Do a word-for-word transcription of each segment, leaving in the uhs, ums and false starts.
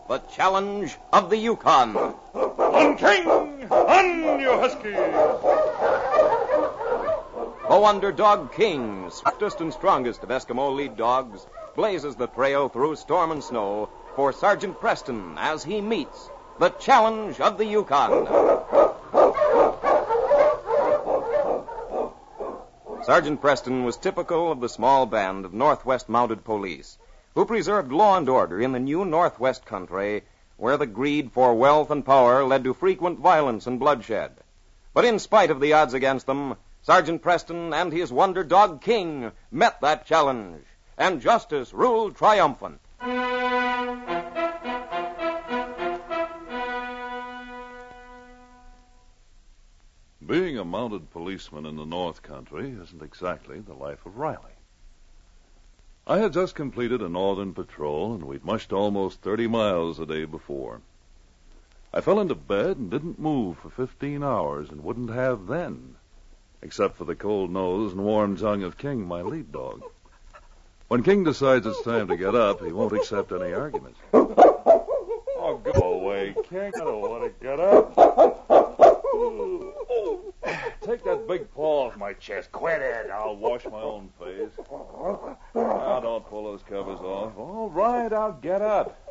the challenge of the Yukon. On, King! On, you huskies! The Wonder Dog King, swiftest and strongest of Eskimo lead dogs, blazes the trail through storm and snow for Sergeant Preston as he meets the challenge of the Yukon. Sergeant Preston was typical of the small band of Northwest Mounted Police who preserved law and order in the new Northwest country where the greed for wealth and power led to frequent violence and bloodshed. But in spite of the odds against them, Sergeant Preston and his Wonder Dog King met that challenge, and justice ruled triumphant. Being a mounted policeman in the North Country isn't exactly the life of Riley. I had just completed a northern patrol, and we'd mushed almost thirty miles the day before. I fell into bed and didn't move for fifteen hours, and wouldn't have then, except for the cold nose and warm tongue of King, my lead dog. When King decides it's time to get up, he won't accept any arguments. Oh, go away, King. I don't want to get up. Take that big paw off my chest. Quit it. I'll wash my own face. Now, don't pull those covers off. All right, I'll get up.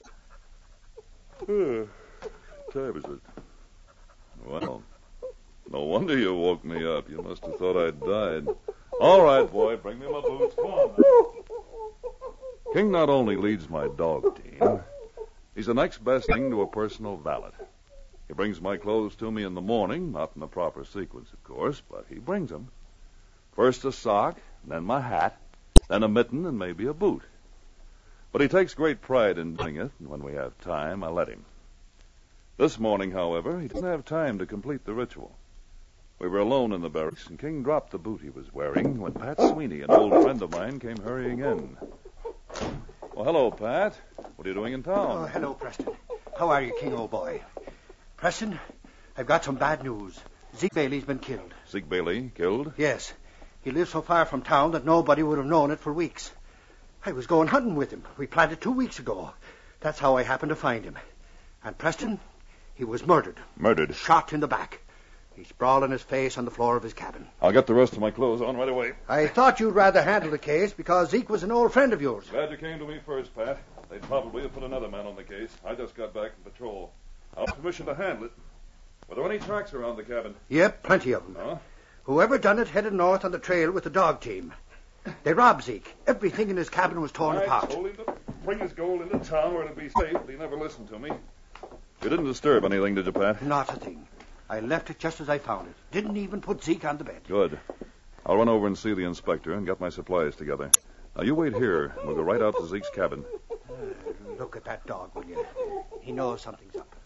Uh, time is it? Well, no wonder you woke me up. You must have thought I'd died. All right, boy, bring me my boots. Come on now. King not only leads my dog team, he's the next best thing to a personal valet. He brings my clothes to me in the morning, not in the proper sequence, of course, but he brings them. First a sock, then my hat, then a mitten, and maybe a boot. But he takes great pride in doing it, and when we have time, I let him. This morning, however, he didn't have time to complete the ritual. We were alone in the barracks, and King dropped the boot he was wearing when Pat Sweeney, an old friend of mine, came hurrying in. Well, hello, Pat. What are you doing in town? Oh, hello, Preston. How are you, King, old boy? Preston, I've got some bad news. Zeke Bailey's been killed. Zeke Bailey killed? Yes. He lives so far from town that nobody would have known it for weeks. I was going hunting with him. We planned it two weeks ago. That's how I happened to find him. And Preston, he was murdered. Murdered? Shot in the back. He's sprawling his face on the floor of his cabin. I'll get the rest of my clothes on right away. I thought you'd rather handle the case because Zeke was an old friend of yours. Glad you came to me first, Pat. They'd probably have put another man on the case. I just got back from patrol. I'll have permission to handle it. Were there any tracks around the cabin? Yep, plenty of them. Huh? Whoever done it headed north on the trail with the dog team. They robbed Zeke. Everything in his cabin was torn I apart. told him to bring his gold into town where it'd be safe, but he never listened to me. You didn't disturb anything, did you, Pat? Not a thing. I left it just as I found it. Didn't even put Zeke on the bed. Good. I'll run over and see the inspector and get my supplies together. Now, you wait here. We'll go right out to Zeke's cabin. Uh, look at that dog, will you? He knows something's up.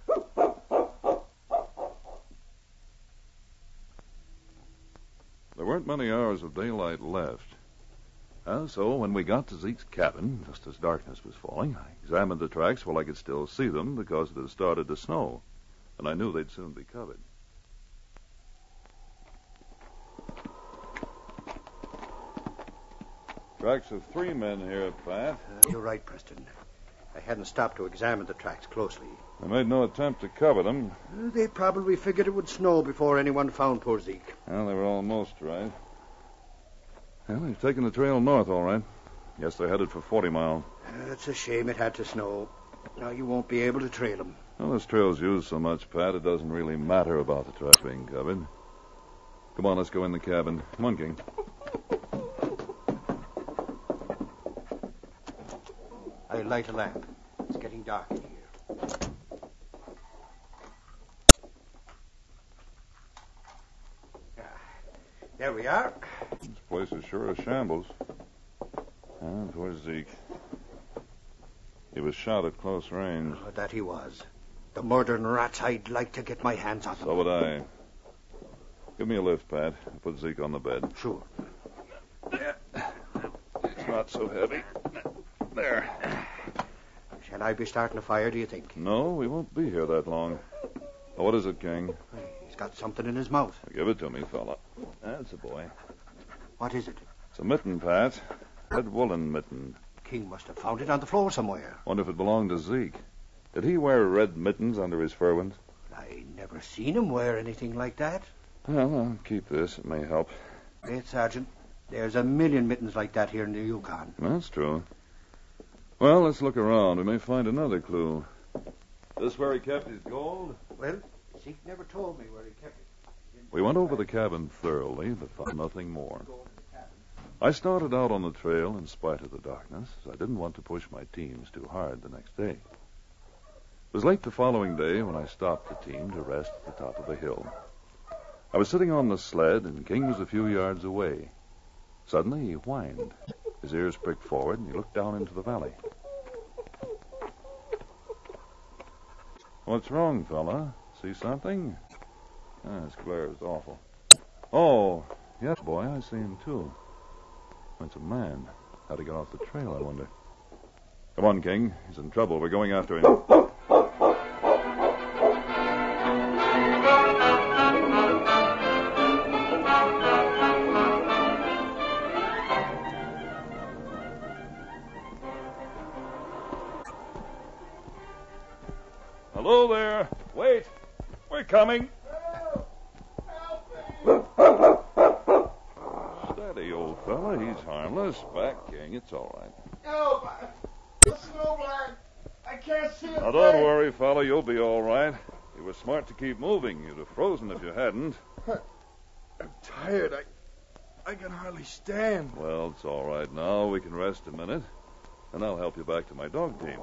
There weren't many hours of daylight left. Uh, so when we got to Zeke's cabin, just as darkness was falling, I examined the tracks while I could still see them because it had started to snow, and I knew they'd soon be covered. Tracks of three men here, Pat. Uh, you're right, Preston. I hadn't stopped to examine the tracks closely. They made no attempt to cover them. Uh, they probably figured it would snow before anyone found poor Zeke. Well, they were almost right. Well, they've taken the trail north, all right. Guess they're headed for forty mile. Uh, it's a shame it had to snow. Now you won't be able to trail them. Well, this trail's used so much, Pat, it doesn't really matter about the tracks being covered. Come on, let's go in the cabin. Come on, King. I'll light a lamp. It's getting dark in here. Ah, there we are. This place is sure a shambles. And where's Zeke? He was shot at close range. Oh, that he was. The murdering rats, I'd like to get my hands on them. So would I. Give me a lift, Pat. I'll put Zeke on the bed. Sure. Yeah. It's not so heavy. There. Shall I be starting a fire, do you think? No, we won't be here that long. Oh, what is it, King? He's got something in his mouth. Give it to me, fella. That's a boy. What is it? It's a mitten, Pat. Red woolen mitten. King must have found it on the floor somewhere. Wonder if it belonged to Zeke. Did he wear red mittens under his fur ones? I never seen him wear anything like that. Well, I'll keep this. It may help. Great Sergeant, there's a million mittens like that here in the Yukon. That's true. Well, let's look around. We may find another clue. This where he kept his gold? Well, Zeke never told me where he kept it. We went over the cabin thoroughly, but found nothing more. I started out on the trail in spite of the darkness, as I didn't want to push my teams too hard the next day. It was late the following day when I stopped the team to rest at the top of a hill. I was sitting on the sled, and King was a few yards away. Suddenly, he whined. His ears pricked forward, and he looked down into the valley. What's wrong, fella? See something? Ah, this glare is awful. Oh, yes, boy, I see him, too. It's a man. How to get off the trail, I wonder. Come on, King. He's in trouble. We're going after him. Hello there. Wait. We're coming. Steady, old fella. He's harmless. Back, King. It's all right. Help! The snowblind. I can't see it. Now, don't worry, fella. You'll be all right. You were smart to keep moving. You'd have frozen if you hadn't. I'm tired. I, I can hardly stand. Well, it's all right now. We can rest a minute, and I'll help you back to my dog team.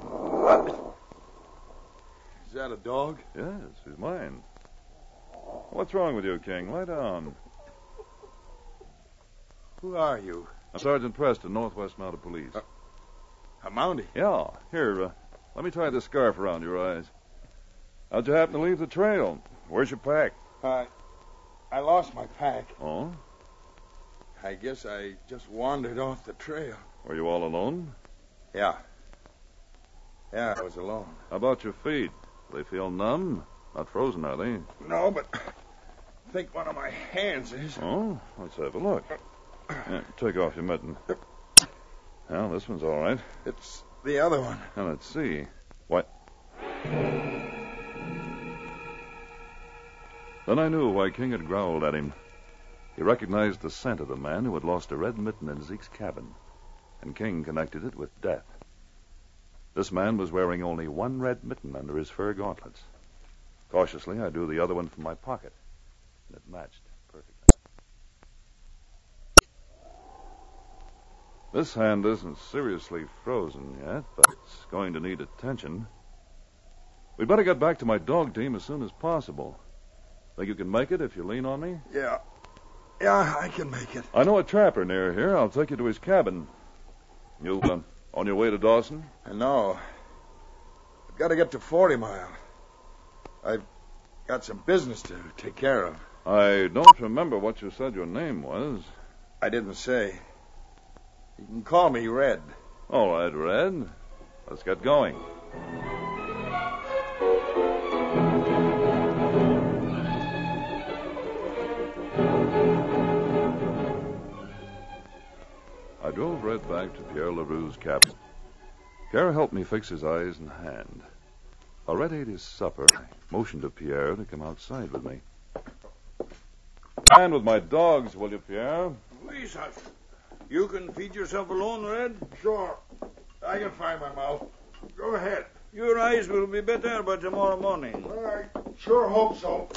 Is that a dog? Yes, he's mine. What's wrong with you, King? Lie down. Who are you? I'm Sergeant Preston, Northwest Mounted Police. Uh, a Mountie? Yeah. Here, uh, let me tie this scarf around your eyes. How'd you happen to leave the trail? Where's your pack? I, I lost my pack. Oh? I guess I just wandered off the trail. Were you all alone? Yeah. Yeah, I was alone. How about your feet? Do they feel numb? Not frozen, are they? No, but I think one of my hands is. Oh? Let's have a look. Yeah, take off your mitten. Well, this one's all right. It's the other one. Now, let's see. What? Then I knew why King had growled at him. He recognized the scent of the man who had lost a red mitten in Zeke's cabin, and King connected it with death. This man was wearing only one red mitten under his fur gauntlets. Cautiously, I drew the other one from my pocket, and it matched perfectly. This hand isn't seriously frozen yet, but it's going to need attention. We'd better get back to my dog team as soon as possible. Think you can make it if you lean on me? Yeah. Yeah, I can make it. I know a trapper near here. I'll take you to his cabin. You uh, on your way to Dawson? I know. I've got to get to Forty Mile. I've got some business to take care of. I don't remember what you said your name was. I didn't say. You can call me Red. All right, Red. Let's get going. I drove Red back to Pierre LaRue's cabin. Pierre helped me fix his eyes and hand. While Red ate his supper, I motioned to Pierre to come outside with me. Stand with my dogs, will you, Pierre? Please, hush. You can feed yourself alone, Red? Sure. I can find my mouth. Go ahead. Your eyes will be better by tomorrow morning. I sure hope so.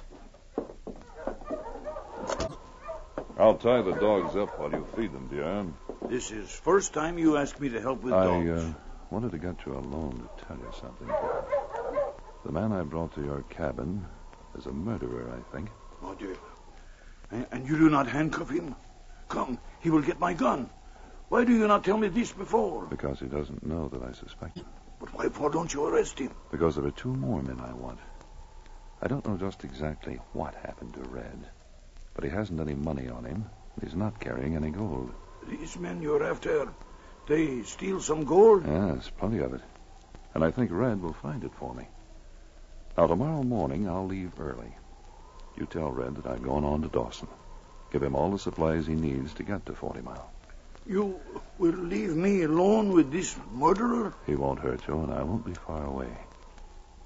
I'll tie the dogs up while you feed them, Pierre. This is first time you asked me to help with I dogs. uh, wanted to get you alone to tell you something. The man I brought to your cabin is a murderer, I think. Oh, dear. And, and you do not handcuff him? Come, he will get my gun. Why do you not tell me this before? Because he doesn't know that I suspect him. But why for don't you arrest him? Because there are two more men I want. I don't know just exactly what happened to Red, but he hasn't any money on him. He's not carrying any gold. These men you're after, they steal some gold? Yes, plenty of it. And I think Red will find it for me. Now, tomorrow morning, I'll leave early. You tell Red that I've gone on to Dawson. Give him all the supplies he needs to get to Forty Mile. You will leave me alone with this murderer? He won't hurt you, and I won't be far away.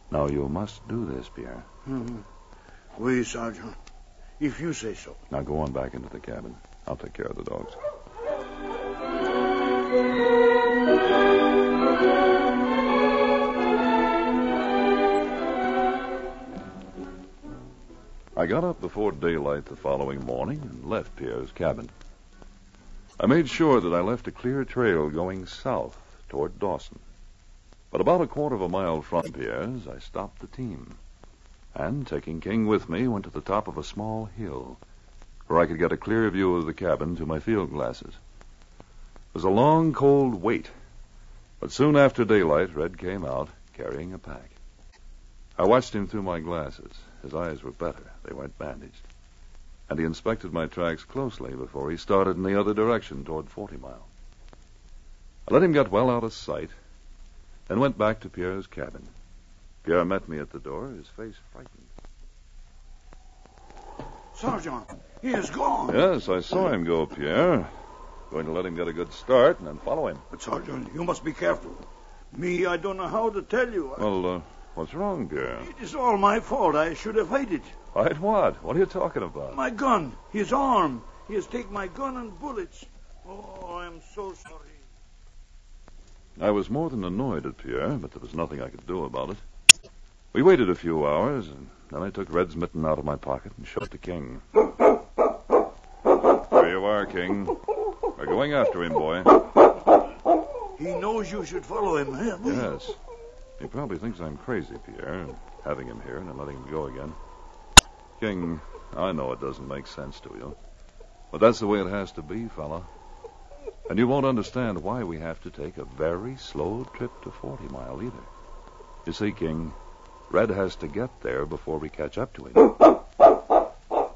Now, you must do this, Pierre. Mm-hmm. Oui, Sergeant. If you say so. Now, go on back into the cabin. I'll take care of the dogs. I got up before daylight the following morning and left Pierre's cabin. I made sure that I left a clear trail going south toward Dawson. But about a quarter of a mile from Pierre's, I stopped the team. And, taking King with me, went to the top of a small hill where I could get a clear view of the cabin through my field glasses. It was a long, cold wait. But soon after daylight, Red came out carrying a pack. I watched him through my glasses. His eyes were better. They weren't bandaged. And he inspected my tracks closely before he started in the other direction toward Forty Mile. I let him get well out of sight, then went back to Pierre's cabin. Pierre met me at the door, his face frightened. Sergeant, he is gone. Yes, I saw him go, Pierre. Going to let him get a good start and then follow him. But, Sergeant, you must be careful. Me, I don't know how to tell you. Well, uh, what's wrong, Pierre? It is all my fault. I should have hid it. Hide what? What are you talking about? My gun. His arm. He has taken my gun and bullets. Oh, I'm so sorry. I was more than annoyed at Pierre, but there was nothing I could do about it. We waited a few hours, and then I took Red's mitten out of my pocket and showed it to King. There you are, King. We're going after him, boy. He knows you should follow him, eh? Yes. He probably thinks I'm crazy, Pierre, having him here and then letting him go again. King, I know it doesn't make sense to you, but that's the way it has to be, fella. And you won't understand why we have to take a very slow trip to Forty Mile either. You see, King, Red has to get there before we catch up to him.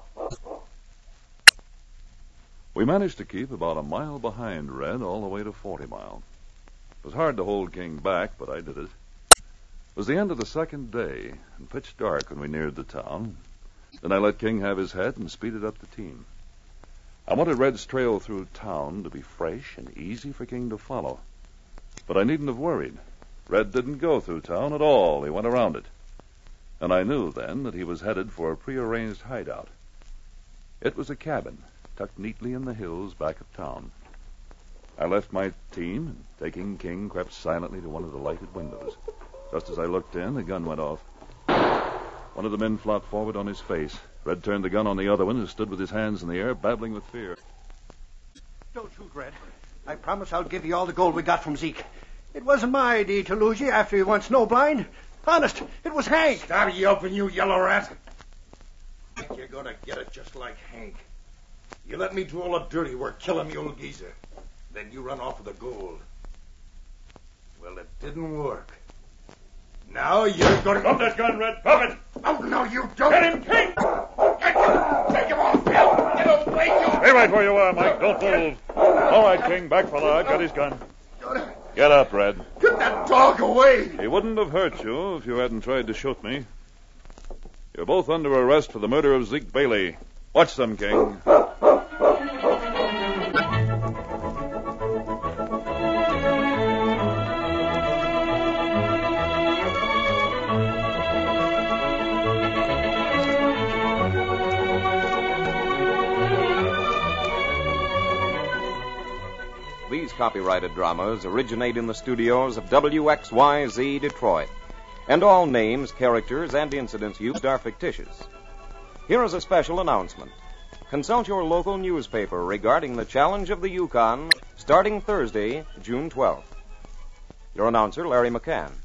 We managed to keep about a mile behind Red all the way to Forty Mile. It was hard to hold King back, but I did it. It was the end of the second day, and pitch dark when we neared the town. Then I let King have his head and speeded up the team. I wanted Red's trail through town to be fresh and easy for King to follow. But I needn't have worried. Red didn't go through town at all. He went around it. And I knew then that he was headed for a prearranged hideout. It was a cabin tucked neatly in the hills back of town. I left my team, and taking King, crept silently to one of the lighted windows. Just as I looked in, the gun went off. One of the men flopped forward on his face. Red turned the gun on the other one and stood with his hands in the air, babbling with fear. Don't shoot, Red. I promise I'll give you all the gold we got from Zeke. It wasn't my idea to lose you after you went snowblind. Honest, it was Hank. Stop yelping, you yellow rat. Think you're gonna get it just like Hank. You let me do all the dirty work killing the old geezer. Then you run off with the gold. Well, it didn't work. Now you're gonna... Drop that gun, Red. Drop it. Oh, no, you don't. Get him, King. Get him. Take him off, Bill. Get away, you... Stay right where you are, Mike. Don't move. All right, King. Back, fella. I've got his gun. Get up, Red. Get that dog away. He wouldn't have hurt you if you hadn't tried to shoot me. You're both under arrest for the murder of Zeke Bailey. Watch them, King. These copyrighted dramas originate in the studios of W X Y Z Detroit, and all names, characters, and incidents used are fictitious. Here is a special announcement. Consult your local newspaper regarding the Challenge of the Yukon starting Thursday, June twelfth. Your announcer, Larry McCann.